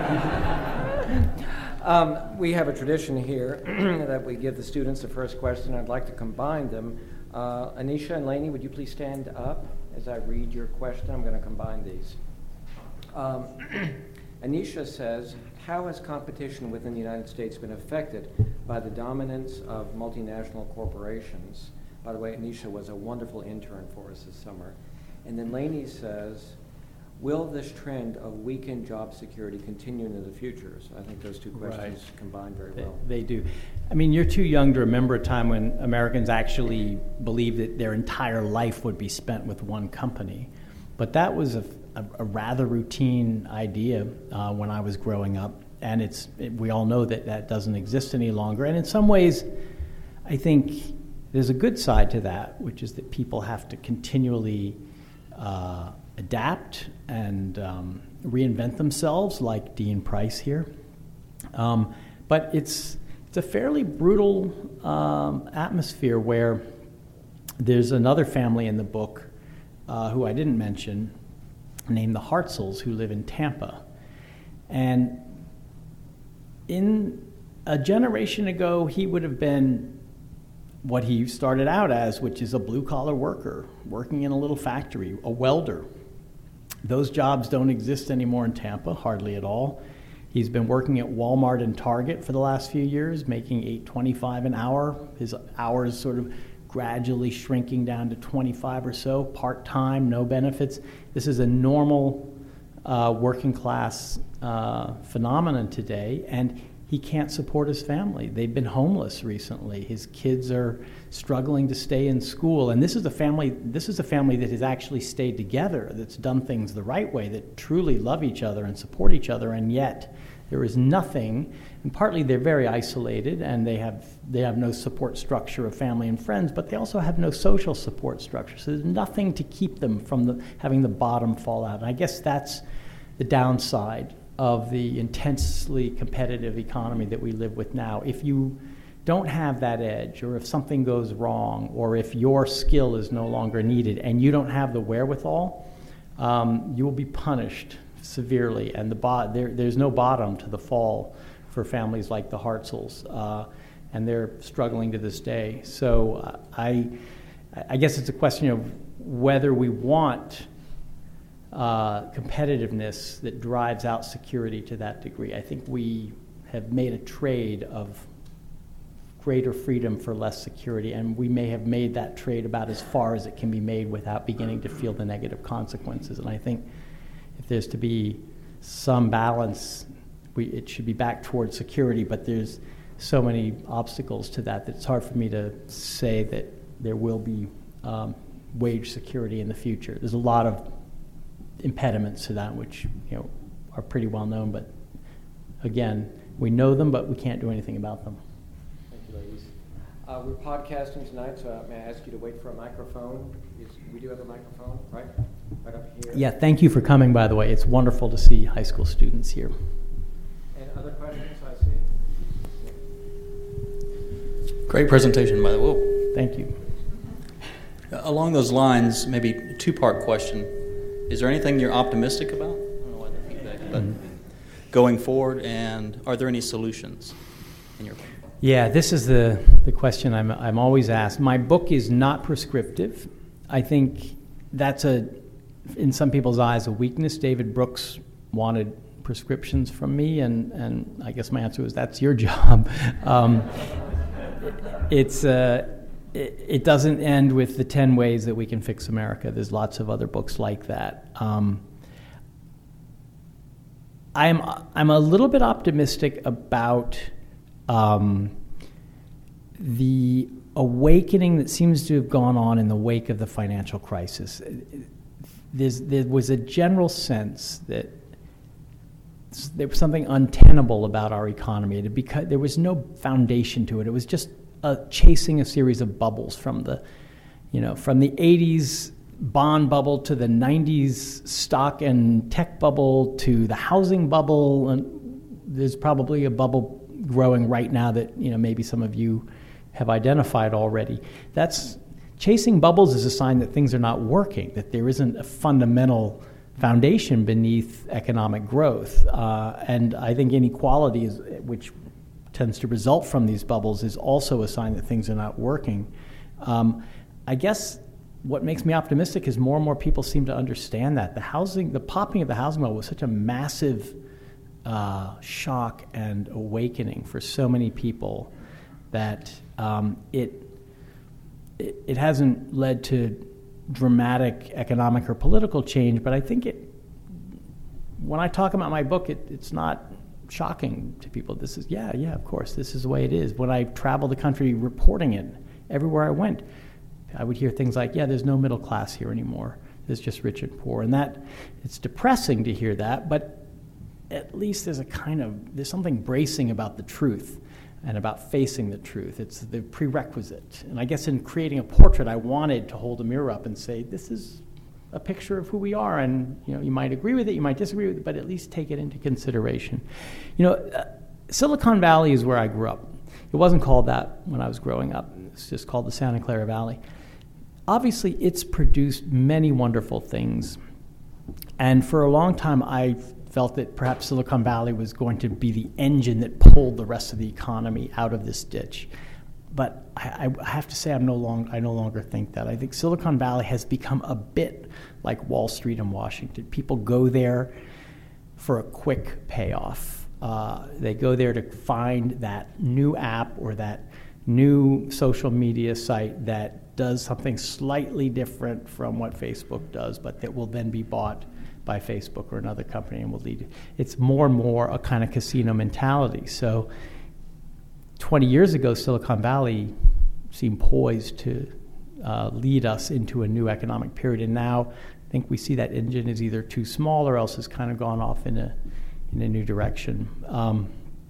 S1: um, we have a tradition here that we give the students the first question. I'd like to combine them. Uh, Anisha and Lainey, would you please stand up as I read your question? I'm going to combine these. Um, Anisha says, how has competition within the United States been affected by the dominance of multinational corporations? By the way, Anisha was a wonderful intern for us this summer. And then Lainey says, will this trend of weakened job security continue into the future? So I think those two questions right. combine very
S2: they,
S1: well.
S2: They do. I mean, you're too young to remember a time when Americans actually believed that their entire life would be spent with one company. But that was a, a, a rather routine idea uh, when I was growing up. And it's it, we all know that that doesn't exist any longer. And in some ways, I think there's a good side to that, which is that people have to continually uh, adapt and um, reinvent themselves, like Dean Price here. Um, but it's it's a fairly brutal um, atmosphere where there's another family in the book uh, who I didn't mention, named the Hartzels, who live in Tampa. And in a generation ago, he would have been what he started out as, which is a blue-collar worker, working in a little factory, a welder. Those jobs don't exist anymore in Tampa, hardly at all. He's been working at Walmart and Target for the last few years, making eight twenty-five an hour. His hours sort of gradually shrinking down to twenty-five or so, part-time, no benefits. This is a normal uh, working-class uh, phenomenon today, and he can't support his family. They've been homeless recently. His kids are struggling to stay in school. And this is a family, this is a family that has actually stayed together, that's done things the right way, that truly love each other and support each other, and yet there is nothing, and partly they're very isolated and they have they have no support structure of family and friends, but they also have no social support structure. So there's nothing to keep them from the, having the bottom fall out. And I guess that's the downside of the intensely competitive economy that we live with now. If you don't have that edge, or if something goes wrong, or if your skill is no longer needed and you don't have the wherewithal, um, you will be punished severely. And the bo- there, there's no bottom to the fall for families like the Hartzels, uh, and they're struggling to this day. So uh, I, I guess it's a question of whether we want Uh, competitiveness that drives out security to that degree. I think we have made a trade of greater freedom for less security, and we may have made that trade about as far as it can be made without beginning to feel the negative consequences. And I think if there's to be some balance, we, it should be back towards security, but there's so many obstacles to that that it's hard for me to say that there will be um, wage security in the future. There's a lot of impediments to that, which you know are pretty well known, but again, we know them, but we can't do anything about them.
S1: Thank you, ladies. Uh, we're podcasting tonight, so may I ask you to wait for a microphone? Is, we do have a microphone, right? Right up here.
S2: Yeah, thank you for coming, by the way. It's wonderful to see high school students here.
S1: And other questions I see?
S4: Great presentation, by the way.
S2: Thank you.
S4: Along those lines, maybe a two-part question. Is there anything you're optimistic about? I don't know why that feedback, but going forward, and are there any solutions in your opinion?
S2: Yeah, this is the, the question I'm I'm always asked. My book is not prescriptive. I think that's a, in some people's eyes, a weakness. David Brooks wanted prescriptions from me, and, and I guess my answer was, that's your job. Um, it's uh, it doesn't end with the ten ways that we can fix America. There's lots of other books like that. Um, I'm I'm a little bit optimistic about um, the awakening that seems to have gone on in the wake of the financial crisis. There's, there was a general sense that there was something untenable about our economy. It because there was no foundation to it. It was just Uh, chasing a series of bubbles from the, you know, from the eighties
S3: bond bubble to the nineties stock and tech bubble to the housing bubble, and there's probably a bubble growing right now that, you know, maybe some of you have identified already. That's chasing bubbles is a sign that things are not working, that there isn't a fundamental foundation beneath economic growth. Uh, and I think inequality, is, which tends to result from these bubbles, is also a sign that things are not working. Um, I guess what makes me optimistic is more and more people seem to understand that. The housing, the popping of the housing bubble was such a massive uh, shock and awakening for so many people that um, it, it it hasn't led to dramatic economic or political change, but I think it, when I talk about my book, it, it's not shocking to people. This is, yeah, yeah, of course, this is the way it is. When I traveled the country reporting it, everywhere I went, I would hear things like, yeah, there's no middle class here anymore. There's just rich and poor. And that, it's depressing to hear that, but at least there's a kind of, there's something bracing about the truth and about facing the truth. It's the prerequisite. And I guess in creating a portrait, I wanted to hold a mirror up and say, this is a picture of who we are, and you know, you might agree with it, you might disagree with it, but at least take it into consideration. You know, uh, Silicon Valley is where I grew up. It wasn't called that when I was growing up. It's just called the Santa Clara Valley. Obviously, it's produced many wonderful things. And for a long time, I felt that perhaps Silicon Valley was going to be the engine that pulled the rest of the economy out of this ditch. But I, I have to say, I'm no long, I no longer think that. I think Silicon Valley has become a bit like Wall Street and Washington. People go there for a quick payoff. Uh, they go there to find that new app or that new social media site that does something slightly different from what Facebook does, but that will then be bought by Facebook or another company and will lead. It's more and more a kind of casino mentality. So twenty years ago, Silicon Valley seemed poised to uh, lead us into a new economic period. And now I think we see that engine is either too small or else has kind of gone off in a, in a new direction. Um,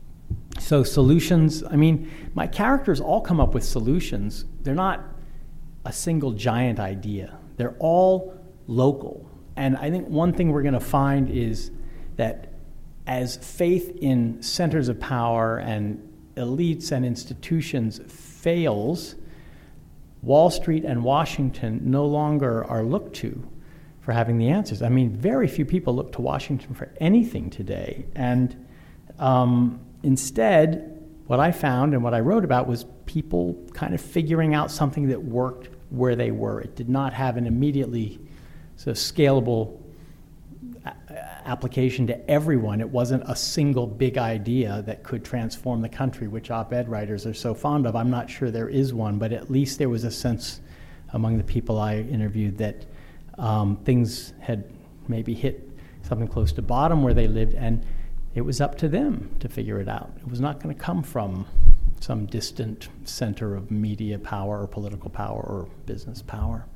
S3: so solutions, I mean, my characters all come up with solutions. They're not a single giant idea. They're all local. And I think one thing we're going to find is that as faith in centers of power and elites and institutions fails, Wall Street and Washington no longer are looked to for having the answers. I mean, very few people look to Washington for anything today. And um, instead, what I found and what I wrote about was people kind of figuring out something that worked where they were. It did not have an immediately so scalable a- application to everyone. It wasn't a single big idea that could transform the country, which op-ed writers are so fond of. I'm not sure there is one, but at least there was a sense among the people I interviewed that um, things had maybe hit something close to bottom where they lived, and it was up to them to figure it out. It was not going to come from some distant center of media power or political power or business power.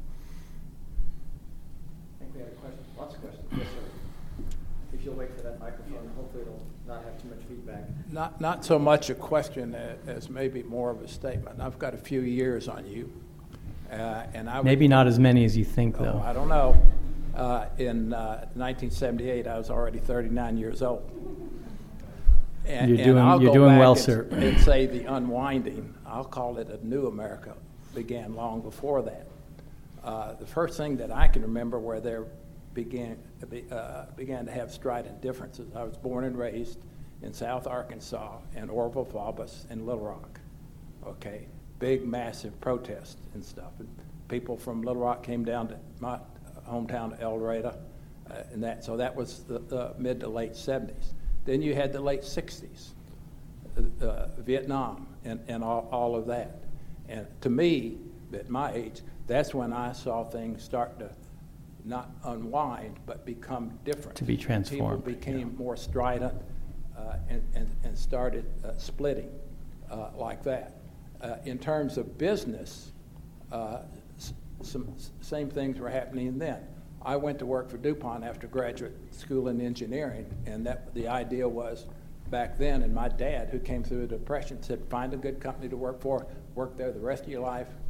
S5: Yes, sir. If you'll wait for that microphone, hopefully it'll not have too much feedback.
S6: Not not so much a question as maybe more of a statement. I've got a few years on you, uh, and I
S3: maybe
S6: was,
S3: not as many as you think, though.
S6: Oh, I don't know. Uh, in uh, nineteen seventy-eight, I was already thirty-nine years old. And,
S3: you're doing
S6: and I'll
S3: you're
S6: go
S3: doing
S6: back
S3: well,
S6: and,
S3: sir.
S6: And say the unwinding. I'll call it a new America. Began long before that. Uh, the first thing that I can remember where there began uh, began to have strident differences. I was born and raised in South Arkansas and Orville Faubus and Little Rock. Okay, big, massive protests and stuff. And people from Little Rock came down to my hometown, El Dorado, uh, and that. So that was the, the mid to late seventies. Then you had the late sixties, uh, uh, Vietnam, and, and all, all of that. And to me, at my age, that's when I saw things start to not unwind, but become different.
S3: To be transformed.
S6: People became
S3: yeah.
S6: more strident uh, and, and, and started uh, splitting uh, like that. Uh, in terms of business, uh, s- some s- same things were happening then. I went to work for DuPont after graduate school in engineering, and that the idea was back then, and my dad, who came through the Depression, said, find a good company to work for, work there the rest of your life, uh,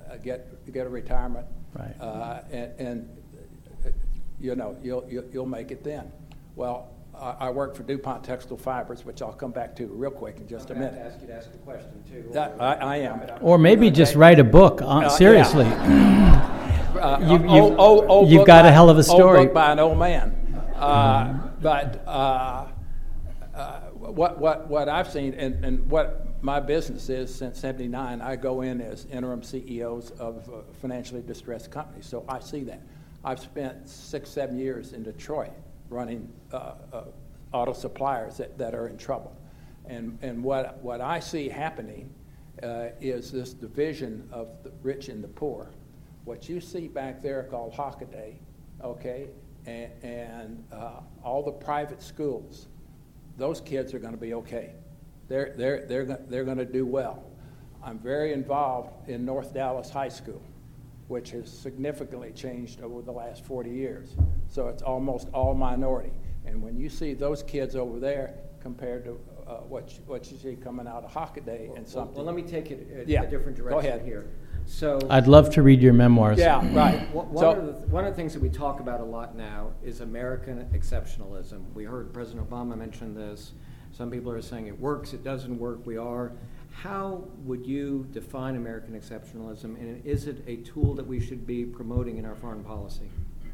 S6: get get a retirement,
S2: Right.
S6: uh, and, and uh, you know you'll, you'll you'll make it then. Well, I, I work for DuPont Textile Fibers, which I'll come back to real quick in just
S5: I'm
S6: a
S5: gonna
S6: minute.
S5: have to ask you to ask a question too.
S6: That, I, I am.
S2: Or maybe just write a book. Uh,
S6: Uh,
S2: seriously.
S6: Uh,
S2: You've-
S6: old-
S2: you've-
S6: old- old
S2: you've
S6: book
S2: got a
S6: by-
S2: hell of a story.
S6: Old book by an old man. Uh, but uh, uh, what what what I've seen and, and what my business is since seventy-nine, I go in as interim C E Os of uh, financially distressed companies. So I see that. I've spent six, seven years in Detroit running uh, uh, auto suppliers that, that are in trouble. And and what what I see happening uh, is this division of the rich and the poor. What you see back there called Hockaday, okay, and, and uh, all the private schools, those kids are going to be okay. They're they're they're go- they're going to do well. I'm very involved in North Dallas High School, which has significantly changed over the last forty years. So it's almost all minority. And when you see those kids over there compared to uh, what you, what you see coming out of Hockaday and
S5: Well,
S6: something.
S5: well, let me take it a,
S6: Yeah,
S5: a different
S6: go
S5: direction
S6: ahead.
S5: here. So,
S2: I'd love to read your memoirs.
S6: Yeah, right.
S5: one, one
S6: So-
S5: of the, one of the things that we talk about a lot now is American exceptionalism. We heard President Obama mention this. Some people are saying it works, it doesn't work, we are. How would you define American exceptionalism, and is it a tool that we should be promoting in our foreign policy?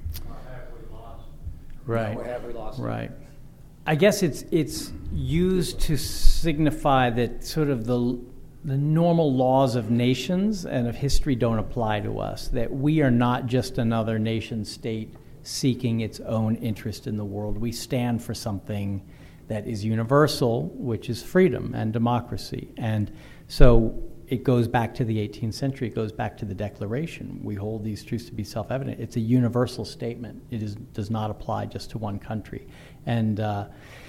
S2: Right.
S5: Or have we lost it?
S2: Right. I guess it's it's used to signify that sort of the the normal laws of nations and of history don't apply to us, that we are not just another nation state seeking its own interest in the world. We stand for something that is universal, which is freedom and democracy. And so it goes back to the eighteenth century, it goes back to the Declaration. We hold these truths to be self-evident. It's a universal statement. It is, does not apply just to one country. And uh,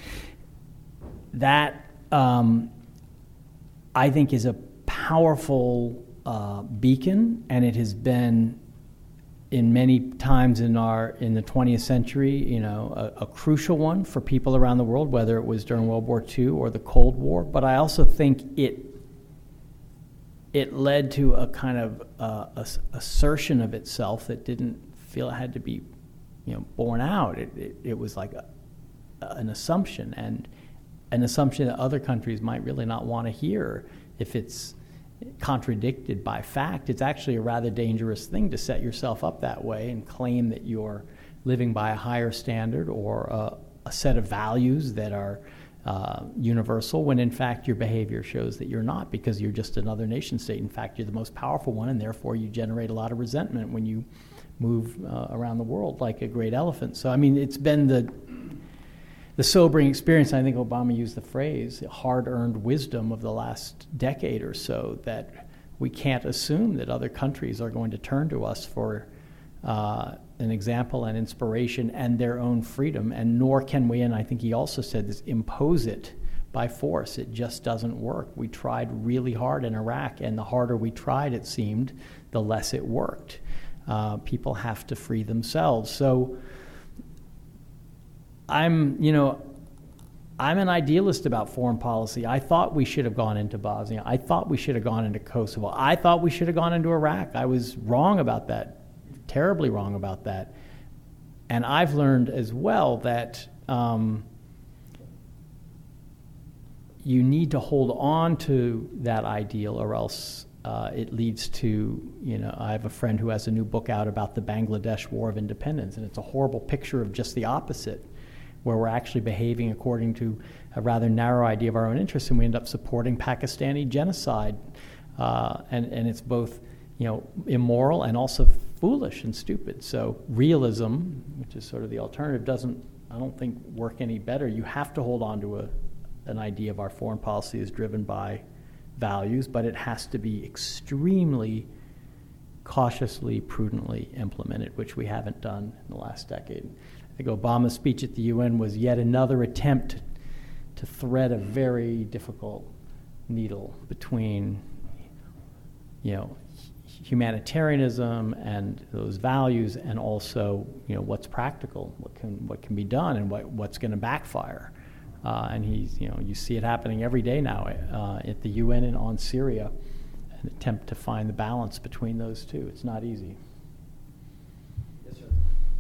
S2: that, um, I think, is a powerful uh, beacon, and it has been in many times in our in the twentieth century, you know, a, a crucial one for people around the world, whether it was during World War Two or the Cold War. But I also think it it led to a kind of uh, ass- assertion of itself that didn't feel it had to be, you know, borne out. It it, it was like a, an assumption, and an assumption that other countries might really not want to hear if it's contradicted by fact. It's actually a rather dangerous thing to set yourself up that way and claim that you're living by a higher standard or a, a set of values that are uh, universal, when in fact your behavior shows that you're not, because you're just another nation state. In fact, you're the most powerful one, and therefore you generate a lot of resentment when you move uh, around the world like a great elephant. So, I mean, it's been the the sobering experience, I think Obama used the phrase, hard-earned wisdom of the last decade or so, that we can't assume that other countries are going to turn to us for uh, an example and inspiration and their own freedom, and nor can we, and I think he also said this, impose it by force. It just doesn't work. We tried really hard in Iraq, and the harder we tried, it seemed, the less it worked. Uh, people have to free themselves. So I'm, you know, I'm an idealist about foreign policy. I thought we should have gone into Bosnia. I thought we should have gone into Kosovo. I thought we should have gone into Iraq. I was wrong about that, terribly wrong about that. And I've learned as well that um, you need to hold on to that ideal, or else uh, it leads to, you know, I have a friend who has a new book out about the Bangladesh War of Independence, and it's a horrible picture of just the opposite, where we're actually behaving according to a rather narrow idea of our own interests, and we end up supporting Pakistani genocide. Uh, and, and it's both, you know, immoral and also foolish and stupid. So realism, which is sort of the alternative, doesn't, I don't think, work any better. You have to hold on to a, an idea of our foreign policy is driven by values, but it has to be extremely cautiously, prudently implemented, which we haven't done in the last decade. I think Obama's speech at the U N was yet another attempt to thread a very difficult needle between, you know, humanitarianism and those values, and also, you know, what's practical, what can what can be done, and what what's going to backfire. Uh, and he's, you know, you see it happening every day now uh, at the U N and on Syria.
S3: an attempt to find the balance between those two. It's not easy.
S5: Yes, sir.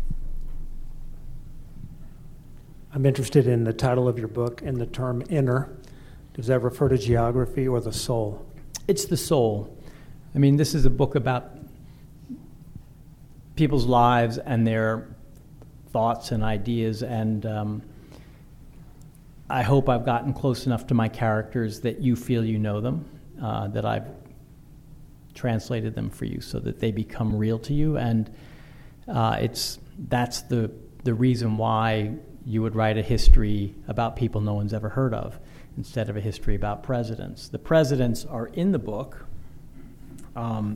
S7: I'm interested in the title of your book and the term inner. Does that refer to geography or the soul?
S3: It's the soul. I mean, this is a book about people's lives and their thoughts and ideas, and um, I hope I've gotten close enough to my characters that you feel you know them, uh, that I've translated them for you so that they become real to you, and uh, it's that's the the reason why you would write a history about people no one's ever heard of instead of a history about presidents. The presidents are in the book. Um,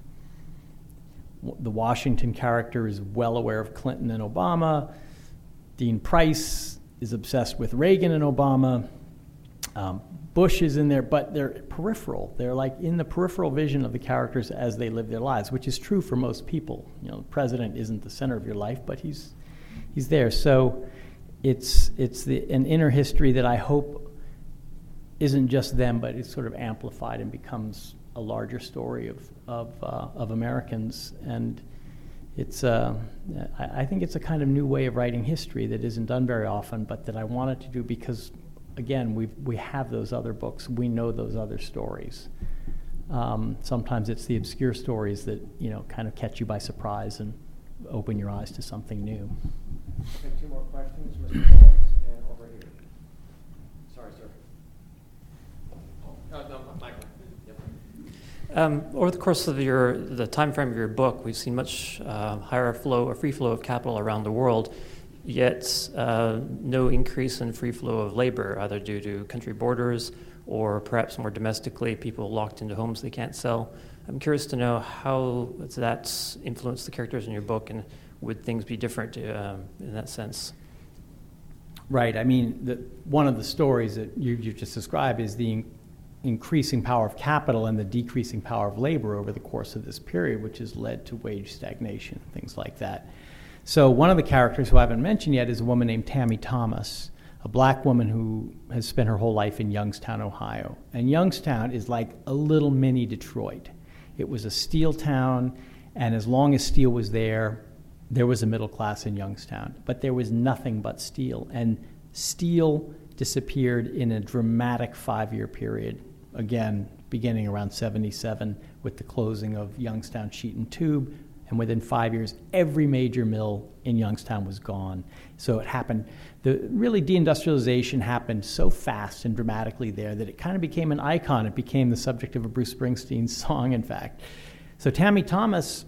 S3: The Washington character is well aware of Clinton and Obama. Dean Price is obsessed with Reagan and Obama. Um, Bush is in there, but they're peripheral. They're like in the peripheral vision of the characters as they live their lives, which is true for most people. You know, the president isn't the center of your life, but he's he's there. So it's it's the, an inner history that I hope isn't just them, but it's sort of amplified and becomes a larger story of of, uh, of Americans, and it's uh, I, I think it's a kind of new way of writing history that isn't done very often, but that I wanted to do because, again, we we have those other books, we know those other stories. Um, sometimes it's the obscure stories that you know kind of catch you by surprise and open your eyes to something new.
S5: Take two more questions, Mister Holmes, and over here. Sorry, sir. Oh, no, Michael.
S8: Um, over the course of your the time frame of your book, we've seen much uh, higher flow, or free flow of capital around the world, yet uh, no increase in free flow of labor, either due to country borders or perhaps more domestically, people locked into homes they can't sell. I'm curious to know how that's influenced the characters in your book, and would things be different uh, in that sense?
S3: Right. I mean, the, one of the stories that you, you just described is the increasing power of capital and the decreasing power of labor over the course of this period, which has led to wage stagnation, things like that. So one of the characters who I haven't mentioned yet is a woman named Tammy Thomas, a black woman who has spent her whole life in Youngstown, Ohio. And Youngstown is like a little mini Detroit. It was a steel town, and as long as steel was there, there was a middle class in Youngstown. But there was nothing but steel, and steel disappeared in a dramatic five-year period. Again, beginning around seventy-seven with the closing of Youngstown Sheet and Tube, and within five years, every major mill in Youngstown was gone. So it happened, the really deindustrialization happened so fast and dramatically there that it kind of became an icon. It became the subject of a Bruce Springsteen song, in fact. So Tammy Thomas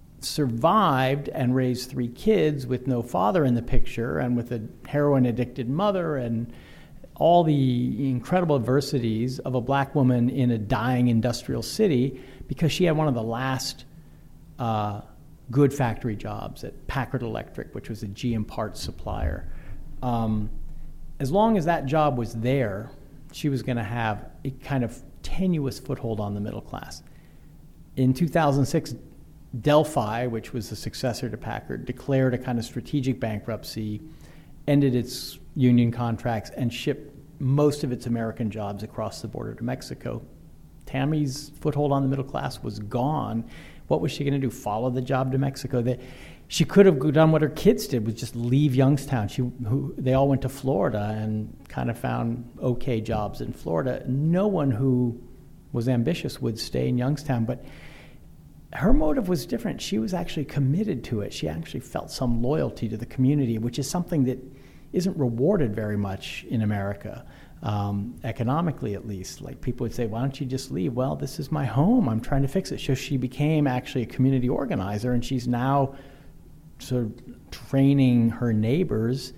S3: survived and raised three kids with no father in the picture and with a heroin-addicted mother and all the incredible adversities of a black woman in a dying industrial city because she had one of the last uh, good factory jobs at Packard Electric, which was a G M parts supplier. Um, as long as that job was there, she was going to have a kind of tenuous foothold on the middle class. In two thousand six, Delphi, which was the successor to Packard, declared a kind of strategic bankruptcy, ended its union contracts, and shipped most of its American jobs across the border to Mexico. Tammy's foothold on the middle class was gone. What was she going to do, follow the job to Mexico? They, she could have done what her kids did, was just leave Youngstown. She, who, they all went to Florida and kind of found okay jobs in Florida. No one who was ambitious would stay in Youngstown, but her motive was different. She was actually committed to it. She actually felt some loyalty to the community, which is something that isn't rewarded very much in America, um, economically at least. Like people would say, why don't you just leave? Well, this is my home. I'm trying to fix it. So she became actually a community organizer, and she's now sort of training her neighbors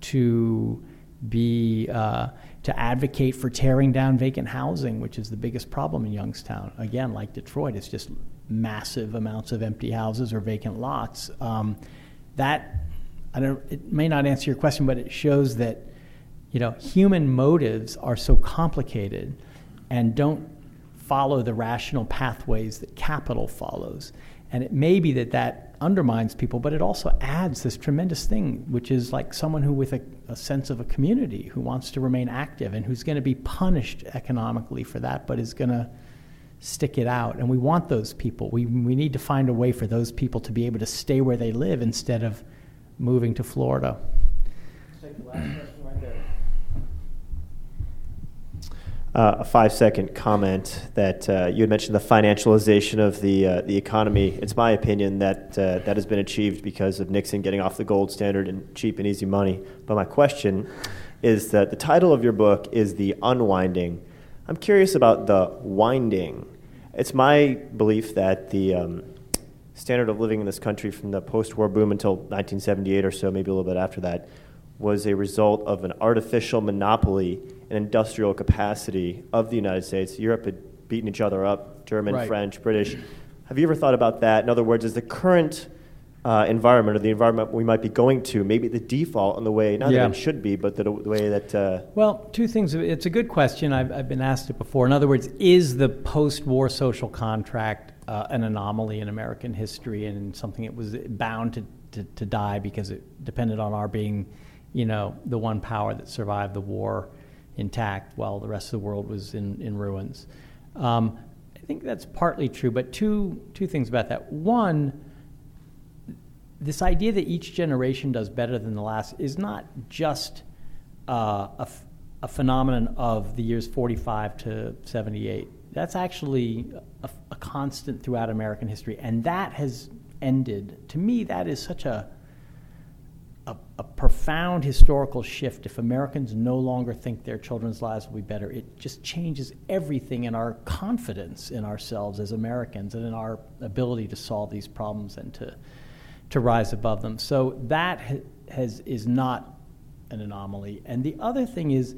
S3: to be uh, to advocate for tearing down vacant housing, which is the biggest problem in Youngstown. Again, like Detroit, it's just massive amounts of empty houses or vacant lots. Um, that I don't. It may not answer your question, but it shows that, you know, human motives are so complicated and don't follow the rational pathways that capital follows. And it may be that that undermines people, but it also adds this tremendous thing, which is like someone who with a, a sense of a community, who wants to remain active and who's going to be punished economically for that, but is going to
S2: stick it out. And we want those people. We, we need to find a way for those people to be able to stay where they live instead of moving to Florida.
S3: Let's take the last question right there.
S9: Uh, a five-second comment that uh, you had mentioned the financialization of the uh, the economy. It's my opinion that uh, that has been achieved because of Nixon getting off the gold standard and cheap and easy money. But my question is that the title of your book is The Unwinding. I'm curious about the winding. It's my belief that the um, standard of living in this country from the post-war boom until nineteen seventy-eight or so, maybe a little bit after that, was a result of an artificial monopoly and industrial capacity of the United States. Europe had beaten each other up, German,
S2: Right.
S9: French, British. Have you ever thought about that? In other words, is the current uh, environment or the environment we might be going to maybe the default in the way, not
S2: Yeah.
S9: that it should be, but the, the way that... Uh,
S2: Well, two things. It's a good question. I've, I've been asked it before. In other words, is the post-war social contract uh, an anomaly in American history and something that was bound to, to, to die because it depended on our being, you know, the one power that survived the war intact while the rest of the world was in, in ruins? Um, I think that's partly true, but two, two things about that. One, this idea that each generation does better than the last is not just uh, a, f- a phenomenon of the years forty-five to seventy-eight. That's actually a, a constant throughout American history, and that has ended. To me, that is such a A, a profound historical shift. If Americans no longer think their children's lives will be better, it just changes everything in our confidence in ourselves as Americans and in our ability to solve these problems and to to rise above them. So that ha- has is not an anomaly. And the other thing is,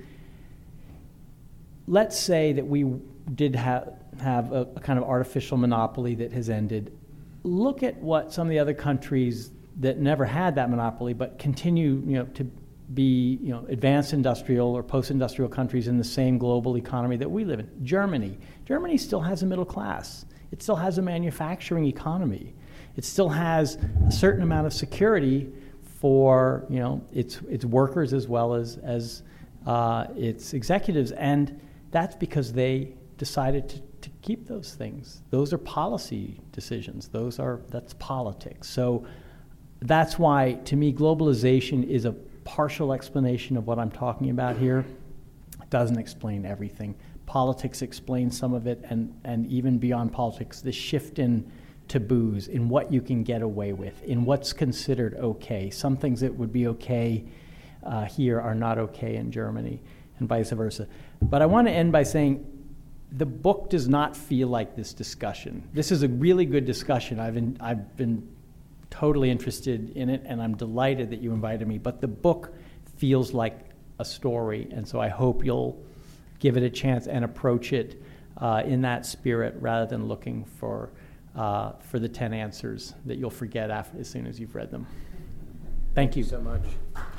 S2: let's say that we did have have a, a kind of artificial monopoly that has ended. Look at what some of the other countries that never had that monopoly but continue, you know, to be, you know, advanced industrial or post-industrial countries in the same global economy that we live in. Germany. Germany still has a middle class. It still has a manufacturing economy. It still has a certain amount of security for, you know, its its workers as well as as uh, its executives, and that's because they decided to, to keep those things. Those are policy decisions. Those are that's politics. So that's why, to me, globalization is a partial explanation of what I'm talking about here. It doesn't explain everything. Politics explains some of it, and, and even beyond politics, the shift in taboos, in what you can get away with, in what's considered okay. Some things that would be okay uh, here are not okay in Germany, and vice versa. But I want to end by saying the book does not feel like this discussion. This is a really good discussion. I've been, I've been totally interested in it, and I'm delighted that you invited me. But the book feels like a story, and so I hope you'll give it a chance and approach it uh, in that spirit rather than looking for uh, for the ten answers that you'll forget after, as soon as you've read them. Thank you.
S5: so much.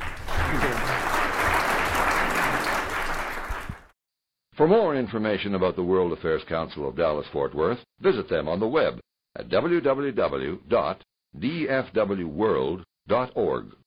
S10: For more information about the World Affairs Council of Dallas-Fort Worth, visit them on the web at w w w dot d f w world dot org.